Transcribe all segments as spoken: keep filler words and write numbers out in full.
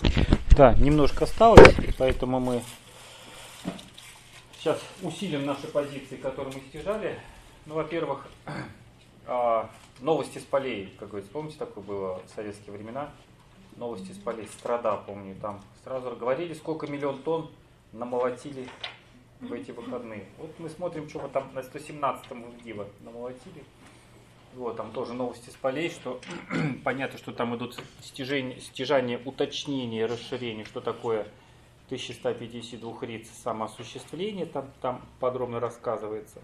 Да, немножко осталось, поэтому мы сейчас усилим наши позиции, которые мы стяжали. Ну, во-первых, новости с полей, как говорится, помните, такое было в советские времена? Новости с полей, Страда, помню, там сразу говорили, сколько миллион тонн намолотили в эти выходные. Вот мы смотрим, что мы там на сто семнадцатом Ивдива намолотили. Вот, там тоже новости с полей, что понятно, что там идут стяжания, стяжания, уточнения, расширения, что такое тысяча сто пятьдесят два риц самоосуществление, там, там подробно рассказывается.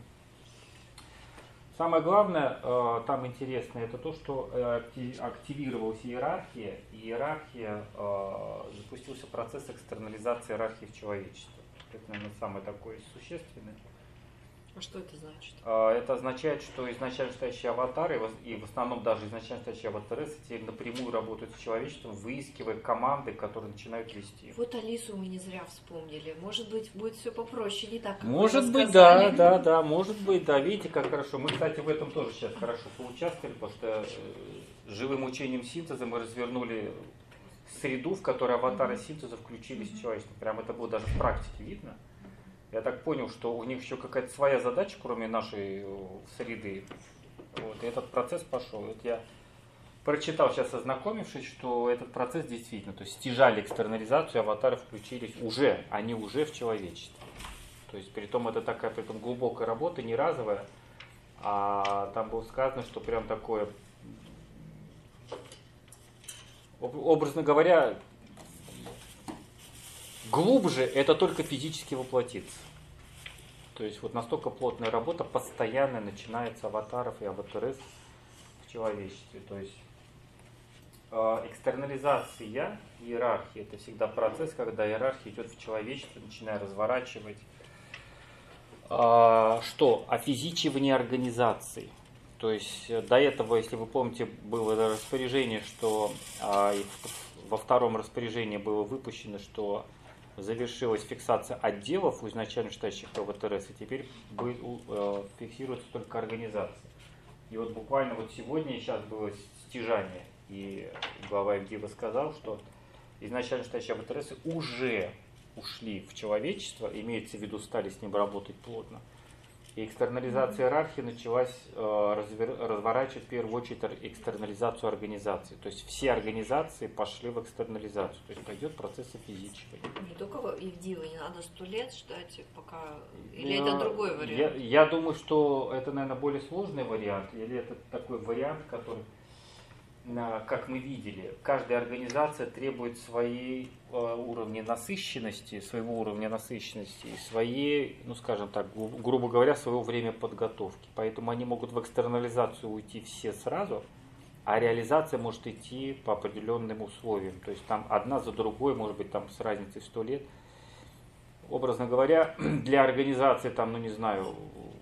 Самое главное, э, там интересно, это то, что э, активировалась иерархия, и иерархия, э, запустился процесс экстернализации иерархии в человечестве. Это, наверное, самое такое существенное. А что это значит? Это означает, что изначально стоящие аватары, и в основном даже изначально стоящие аватары, теперь напрямую работают с человечеством, выискивая команды, которые начинают вести. Вот Алису мы не зря вспомнили. Может быть, будет все попроще, не так, как Может быть, да, да, да, может быть, да. Видите, как хорошо. Мы, кстати, в этом тоже сейчас хорошо поучаствовали, потому что живым учением синтеза мы развернули среду, в которой аватары синтеза включились в человечество. Прям это было даже в практике видно. Я так понял, что у них еще какая-то своя задача, кроме нашей среды. Вот, и этот процесс пошел. Вот я прочитал сейчас, ознакомившись, что этот процесс действительно, то есть стяжали экстернализацию, аватары включились уже, они уже в человечестве. То есть, притом это такая притом глубокая работа, не разовая, а там было сказано, что прям такое, образно говоря, глубже это только физически воплотиться. То есть вот настолько плотная работа постоянно начинается аватаров и аватарес в человечестве. То есть э, экстернализация иерархии это всегда процесс, когда иерархия идет в человечестве, начиная разворачивать. Э, что? Офизичивание организации. То есть до этого, если вы помните, было распоряжение, что э, во втором распоряжении было выпущено, что завершилась фиксация отделов у изначально стоящих АВТРС, и теперь будет, э, фиксируется только организация. И вот буквально вот сегодня сейчас было стяжание, и глава Ивдива сказал, что изначально стоящие АВТРС уже ушли в человечество, имеется в виду, стали с ним работать плотно. И экстернализация иерархии началась э, развер, разворачивать в первую очередь экстернализацию организации. То есть все организации пошли в экстернализацию. То есть пойдет процесс офизичивания. Не только Ивдива, не надо сто лет ждать, пока... Или Но это другой вариант? Я, я думаю, что это, наверное, более сложный вариант. Или это такой вариант, который, как мы видели, каждая организация требует своей уровня насыщенности, своего уровня насыщенности и своей, ну скажем так, грубо говоря, своего время подготовки. Поэтому они могут в экстернализацию уйти все сразу, а реализация может идти по определенным условиям. То есть там одна за другой, может быть, там с разницей в сто лет. Образно говоря, для организации там, ну не знаю,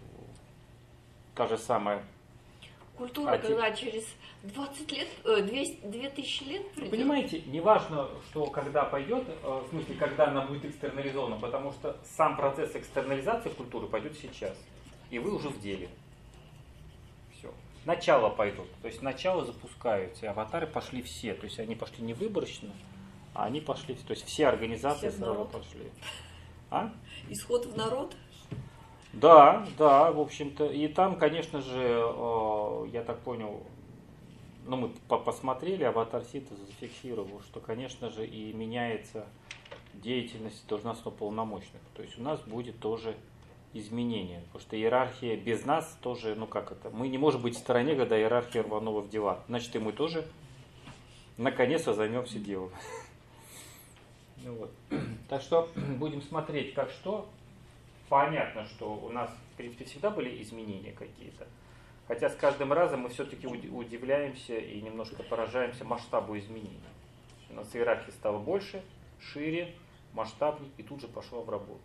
та же самая культура, а когда те... через двадцать лет, две тысячи лет придет. Понимаете, не важно, что когда пойдет, в смысле, когда она будет экстернализована, потому что сам процесс экстернализации культуры пойдет сейчас. И вы уже в деле. Все. Начало пойдут. То есть начало запускаются. И аватары пошли все. То есть они пошли не выборочно, а они пошли. То есть все организации все сразу пошли. А? Исход в народ? Да, да, в общем-то. И там, конечно же, я так понял, ну мы посмотрели, аватар синтеза зафиксировал, что, конечно же, и меняется деятельность должностно полномочных. То есть у нас будет тоже изменение, потому что иерархия без нас тоже, ну как это, мы не можем быть в стороне, когда иерархия рванула в дела. Значит, и мы тоже наконец-то займемся делом. Ну, вот. Так что будем смотреть, как что. Понятно, что у нас, в принципе, всегда были изменения какие-то. Хотя с каждым разом мы все-таки удивляемся и немножко поражаемся масштабу изменений. У нас иерархия стала больше, шире, масштабнее и тут же пошла в работу.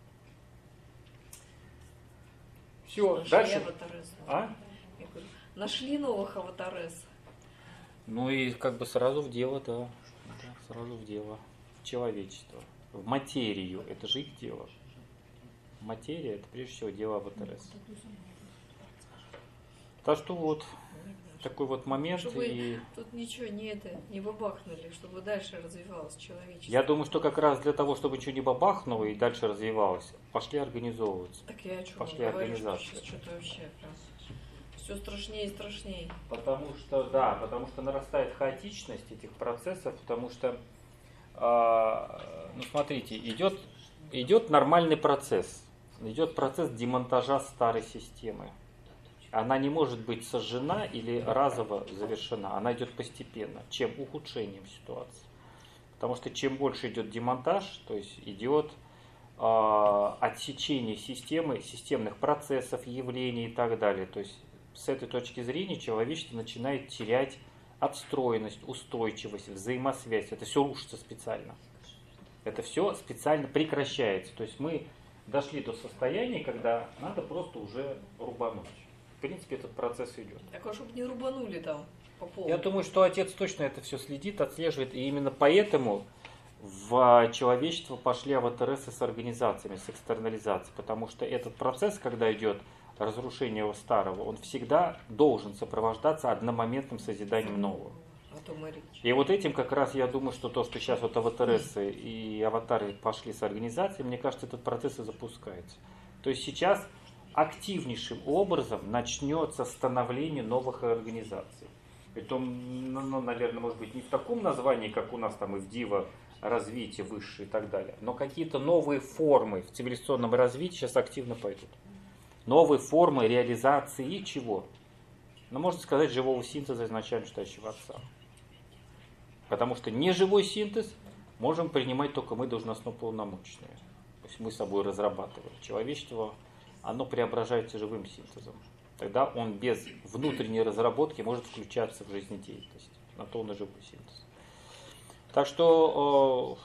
Все, Нашли дальше. Аватарес. А? Говорю, нашли новых аватарес. Ну и как бы сразу в дело, да. да сразу в дело. В человечество. В материю. Это же их дело. Материя – это прежде всего дело АВТРС. Так что вот. такой вот момент. Чтобы и... тут ничего не это, не бабахнули, чтобы дальше развивалось человечество. Я думаю, что как раз для того, чтобы ничего не бабахнуло и дальше развивалось, пошли организовываться. Так я о чем пошли говорю, организации. что сейчас что-то вообще прям все страшнее и страшнее. Потому что, да, потому что нарастает хаотичность этих процессов, потому что, э, ну смотрите, идет, идет нормальный процесс, идет процесс демонтажа старой системы. Она не может быть сожжена или разово завершена, она идет постепенно, чем ухудшением ситуации. Потому что чем больше идет демонтаж, то есть идет э, отсечение системы, системных процессов, явлений и так далее. То есть с этой точки зрения человечество начинает терять отстроенность, устойчивость, взаимосвязь. Это все рушится специально. Это все специально прекращается. То есть мы дошли до состояния, когда надо просто уже рубануть. В принципе, этот процесс идет. Так, а чтобы не рубанули там по полу. Я думаю, что отец точно это все следит, отслеживает. И именно поэтому в человечество пошли АВТРС с организациями, с экстернализацией. Потому что этот процесс, когда идет разрушение старого, он всегда должен сопровождаться одномоментным созиданием нового. И вот этим как раз я думаю, что то, что сейчас вот АВТРС и аватары пошли с организацией, мне кажется, этот процесс и запускается. То есть сейчас активнейшим образом начнется становление новых организаций. Притом, ну, наверное, может быть, не в таком названии, как у нас там и в ДИВА, развитие высшее и так далее, но какие-то новые формы в цивилизационном развитии сейчас активно пойдут. Новые формы реализации чего? Ну, можно сказать, живого синтеза изначально считающего отца. Потому что неживой синтез можем принимать только мы должностно полномочные. То есть мы с собой разрабатываем. Человечество, оно преображается живым синтезом. Тогда он без внутренней разработки может включаться в жизнедеятельность. На то он и живой синтез. Так что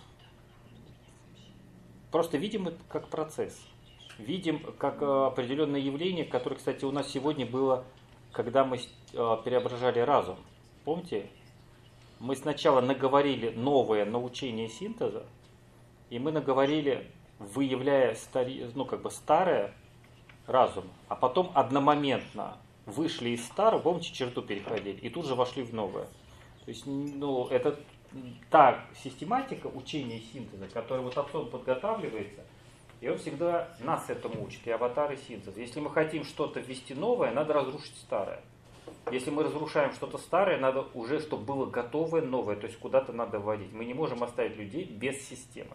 э, просто видим это как процесс. Видим как определенное явление, которое, кстати, у нас сегодня было, когда мы преображали разум. Помните? Мы сначала наговорили новое научение синтеза, и мы наговорили, выявляя стари, ну, как бы старое разум, а потом одномоментно вышли из старого, помните, черту переходили, и тут же вошли в новое. То есть, ну, это та систематика учения синтеза, которая вот отцом подготавливается, и он всегда нас этому учит, и аватары синтеза. Если мы хотим что-то ввести новое, надо разрушить старое. Если мы разрушаем что-то старое, надо уже, чтобы было готовое новое, то есть куда-то надо вводить. Мы не можем оставить людей без системы.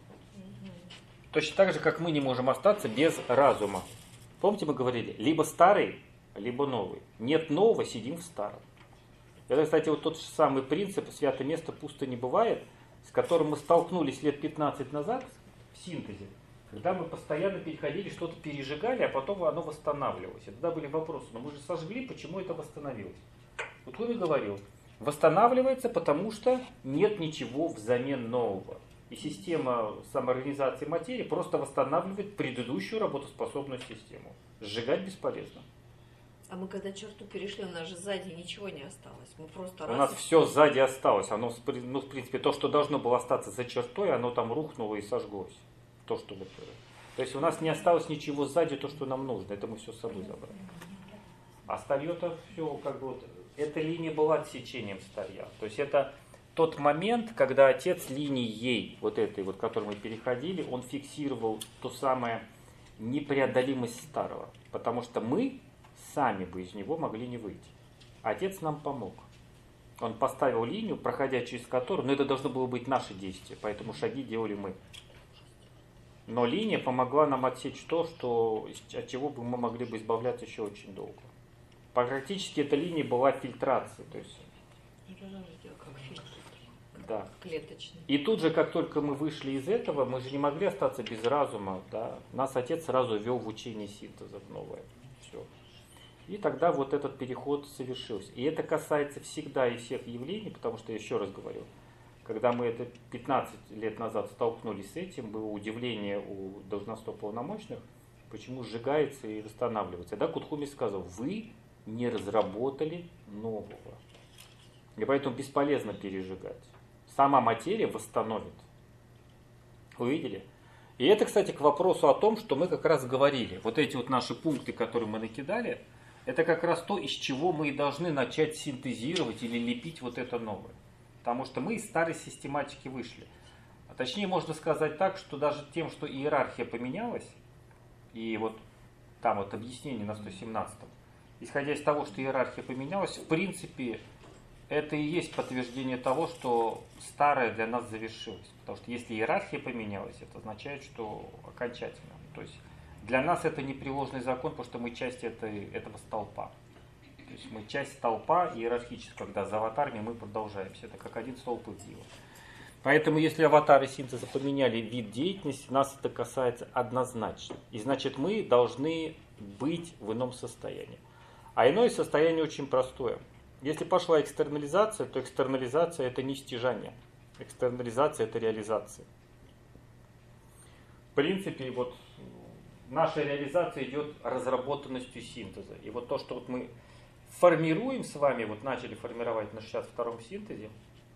Точно так же, как мы не можем остаться без разума. Помните, мы говорили, либо старый, либо новый. Нет нового, сидим в старом. Это, кстати, вот тот же самый принцип «святое место пусто не бывает», с которым мы столкнулись лет пятнадцать назад в синтезе, когда мы постоянно переходили, что-то пережигали, а потом оно восстанавливалось. И тогда были вопросы, но мы же сожгли, почему это восстановилось? Вот кто и говорил, восстанавливается, потому что нет ничего взамен нового. И система самоорганизации материи просто восстанавливает предыдущую работоспособную систему. Сжигать бесполезно. А мы когда черту перешли, у нас же сзади ничего не осталось. Мы просто у раз нас и все сзади осталось. Оно, ну, в принципе, то, что должно было остаться за чертой, оно там рухнуло и сожглось. То, что вот, то есть у нас не осталось ничего сзади, то, что нам нужно. Это мы все с собой забрали. А старье-то все, как бы вот, эта линия была отсечением старья. То есть это тот момент, когда отец линией вот этой, вот, к которой мы переходили, он фиксировал ту самую непреодолимость старого. Потому что мы сами бы из него могли не выйти. Отец нам помог. Он поставил линию, проходя через которую, но это должно было быть наше действие, поэтому шаги делали мы. Но линия помогла нам отсечь то, что, от чего бы мы могли бы избавляться еще очень долго. Практически эта линия была фильтрацией. То есть, как фильтр. Да. Клеточный. И тут же, как только мы вышли из этого, мы же не могли остаться без разума. Да? Нас отец сразу ввел в учение синтеза в новое. Все. И тогда вот этот переход совершился. И это касается всегда и всех явлений, потому что, я еще раз говорю, когда мы это пятнадцать лет назад столкнулись с этим, было удивление у должностно полномочных, почему сжигается и восстанавливается. Да, Кутхуми сказал, вы не разработали нового. И поэтому бесполезно пережигать. Сама материя восстановит. Увидели? И это, кстати, к вопросу о том, что мы как раз говорили. Вот эти вот наши пункты, которые мы накидали, это как раз то, из чего мы и должны начать синтезировать или лепить вот это новое. Потому что мы из старой систематики вышли. А точнее, можно сказать так, что даже тем, что иерархия поменялась, и вот там вот объяснение на сто семнадцатом, исходя из того, что иерархия поменялась, в принципе, это и есть подтверждение того, что старое для нас завершилось. Потому что если иерархия поменялась, это означает, что окончательно. То есть для нас это непреложный закон, потому что мы часть этой, этого столпа. То есть мы часть столпа иерархического, когда за аватарами мы продолжаемся. Это как один столб их дела. Поэтому если аватары синтеза поменяли вид деятельности, нас это касается однозначно. И значит мы должны быть в ином состоянии. А иное состояние очень простое. Если пошла экстернализация, то экстернализация это не стяжание. Экстернализация это реализация. В принципе, вот наша реализация идет разработанностью синтеза. И вот то, что вот мы формируем с вами, вот начали формировать на шестьдесят втором синтезе,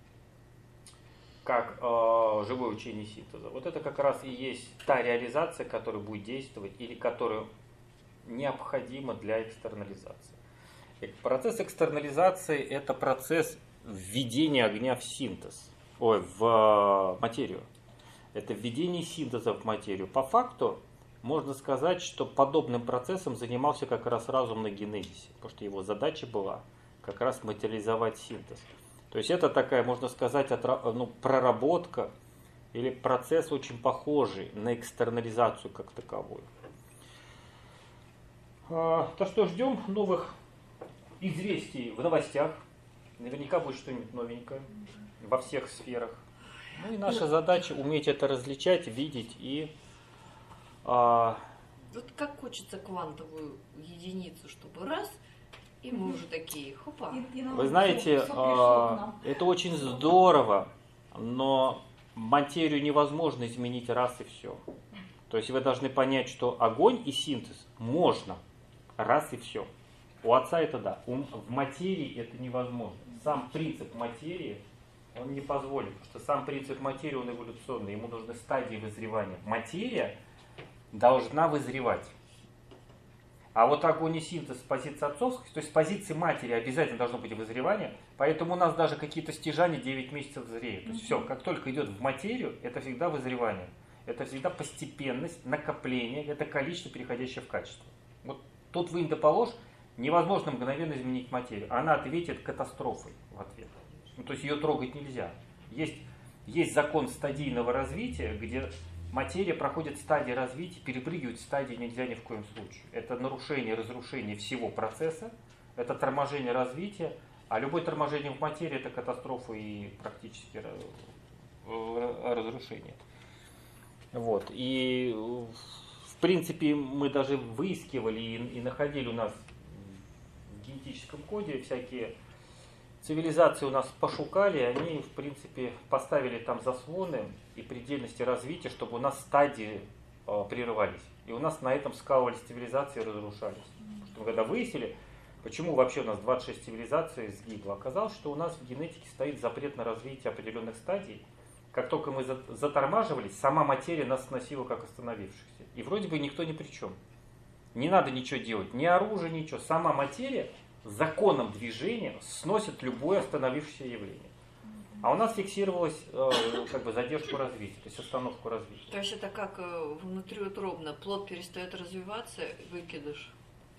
как э, живое учение синтеза, вот это как раз и есть та реализация, которая будет действовать или которая необходима для экстернализации. Процесс экстернализации это процесс введения огня в синтез, ой, в материю. Это введение синтеза в материю. По факту можно сказать, что подобным процессом занимался как раз разум на генезисе, потому что его задача была как раз материализовать синтез. То есть это такая, можно сказать, ну, проработка или процесс очень похожий на экстернализацию как таковую. То что ждем новых известий в новостях. Наверняка будет что-нибудь новенькое во всех сферах. Ну и наша задача уметь это различать, видеть и... А... Вот как хочется квантовую единицу, чтобы раз, и мы уже такие, хопа. Вы знаете, а, это очень здорово, но материю невозможно изменить раз и все. То есть вы должны понять, что огонь и синтез можно раз и все. У отца это да, в материи это невозможно. Сам принцип материи, он не позволит, потому что сам принцип материи, он эволюционный, ему нужны стадии вызревания. Материя должна вызревать. А вот огонь и синтез с позиции отцовской, то есть с позиции матери обязательно должно быть вызревание, поэтому у нас даже какие-то стяжания девять месяцев зреют. То есть все, как только идет в материю, это всегда вызревание. Это всегда постепенность, накопление, это количество, переходящее в качество. Вот тут вы положь, невозможно мгновенно изменить материю. Она ответит катастрофой в ответ. Ну, то есть ее трогать нельзя. Есть, есть закон стадийного развития, где материя проходит стадии развития, перепрыгивать стадии нельзя ни в коем случае. Это нарушение, разрушение всего процесса, это торможение развития, а любое торможение в материи это катастрофа и практически разрушение. Вот. И в принципе мы даже выискивали и, и находили у нас в генетическом коде всякие цивилизации у нас пошукали, они в принципе поставили там заслоны и предельности развития, чтобы у нас стадии э, прерывались. И у нас на этом скалывались цивилизации и разрушались. Потому что мы когда выяснили, почему вообще у нас двадцать шесть цивилизаций сгибло, оказалось, что у нас в генетике стоит запрет на развитие определенных стадий. Как только мы затормаживались, сама материя нас сносила как остановившихся. И вроде бы никто ни при чем. Не надо ничего делать, ни оружия, ничего. Сама материя законом движения сносит любое остановившееся явление. А у нас фиксировалась э, как бы задержку развития, то есть остановку развития. То есть это как э, внутриутробно, плод перестает развиваться, выкидыш.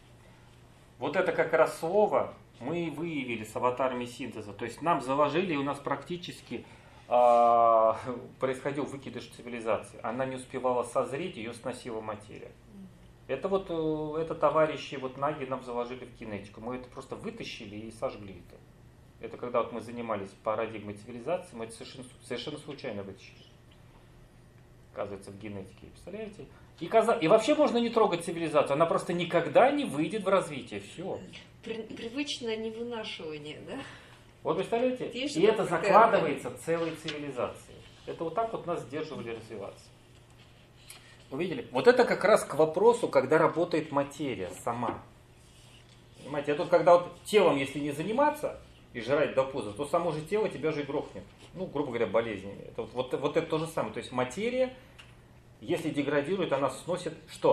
Вот это как раз слово мы выявили с аватарами синтеза. То есть нам заложили, и у нас практически э, происходил выкидыш цивилизации. Она не успевала созреть, ее сносила материя. Это вот это товарищи вот Наги нам заложили в генетику. Мы это просто вытащили и сожгли это. Это когда вот мы занимались парадигмой цивилизации, мы это совершенно, совершенно случайно вытащили. Оказывается, в генетике. Представляете? И, каза... и вообще можно не трогать цивилизацию. Она просто никогда не выйдет в развитие. Все. При... Привычное невынашивание, да? Вот представляете? Видишь, и это закладывается целой цивилизацией. Это вот так вот нас сдерживали развиваться. Увидели? Вот это как раз к вопросу, когда работает материя сама. Понимаете, это вот когда вот телом, если не заниматься и жрать до пуза, то само же тело тебя же и грохнет. Ну, грубо говоря, болезнями. Это вот, вот, вот это то же самое. То есть материя, если деградирует, она сносит что?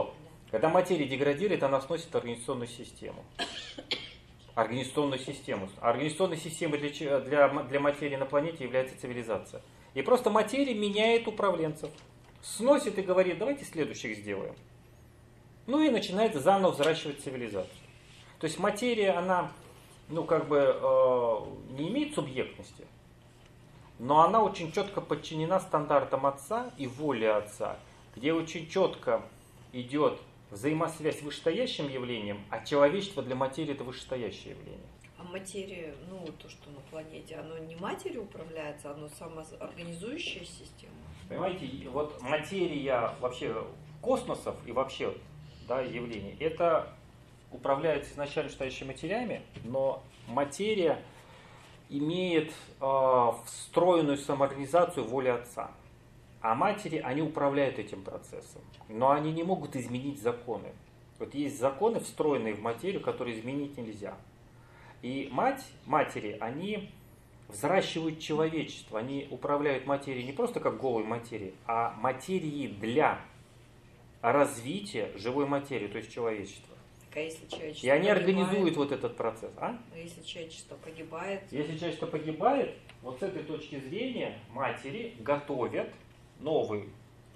Когда материя деградирует, она сносит организационную систему. Организационную систему. Организационной системой для, для, для материи на планете является цивилизация. И просто материя меняет управленцев. Сносит и говорит, давайте следующих сделаем. Ну и начинает заново взращивать цивилизацию. То есть материя, она, ну как бы, э, не имеет субъектности, но она очень четко подчинена стандартам Отца и воле Отца, где очень четко идет взаимосвязь с вышестоящим явлением, а человечество для материи это вышестоящее явление. А материя, ну то, что на планете, оно не матерью управляется, оно самоорганизующая система. Понимаете, вот материя вообще космосов и вообще, да, явлений, это управляется изначально вышестоящими матерями, но материя имеет э, встроенную самоорганизацию воли Отца. А матери, они управляют этим процессом, но они не могут изменить законы. Вот есть законы, встроенные в материю, которые изменить нельзя. И мать, матери, они взращивают человечество, они управляют материей не просто как голой материей, а материей для развития живой материи, то есть человечества. А если человечество И они погибает, организуют вот этот процесс. А? А если человечество погибает? Если человечество погибает, вот с этой точки зрения матери готовят новый.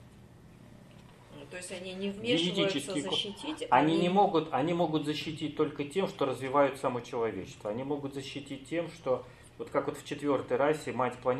То есть они не вмешиваются защитить? Они, они, не могут, они могут защитить только тем, что развивают само человечество. Они могут защитить тем, что, вот как вот в четвертой расе мать планеты,